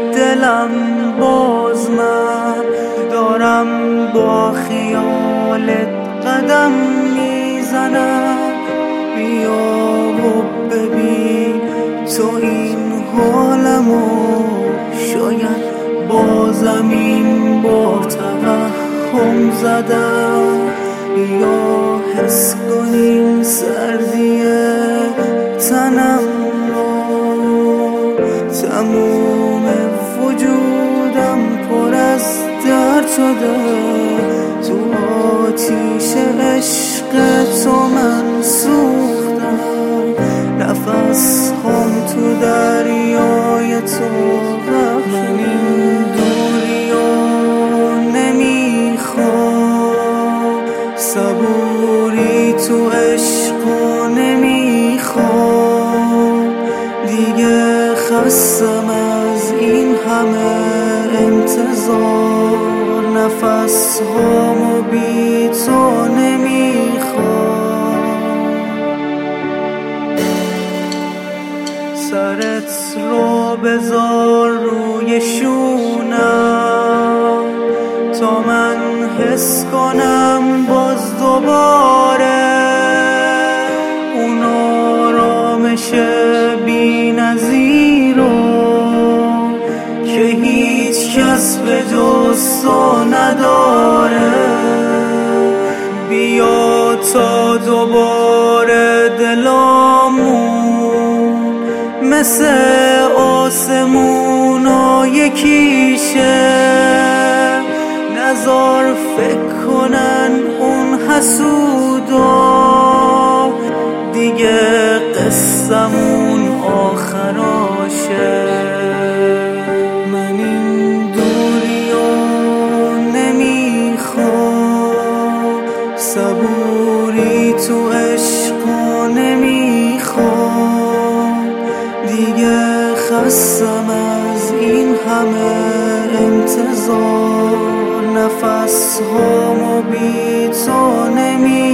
دلم باز من دارم با خیالت قدم میزنم. بیا و ببین تو این حالمو، شاید بازم این بار توهم زدم. بیا حس کنیم سردی تنم رو، تموم وجودم پر از درد شده. تو آتیش عشق تو من سوختم، نفس هم تو دریای تو غرق. من این دوری رو نمیخوام، صبوری تو عشق رو نمیخوام. دیگه خستم از این همه انتظار، نفس هامو بی تو نمیخوام. سرت رو بذار روی شونم تا من حس کنم باز دوباره اون آرامش بی نظیر رو که هیچ کس به جز تو نداره. بیا تا دوباره دلامون مثل آسمونا یکیشه. نزار فکر کنن اون حسودا، دیگه قصمون آخراشه. من این دوری رو نمیخوام، صبوری تو عشق رو نمیخوام. دیگه خستم از این همه انتظار، نفس هامو بی تو نمیخوام.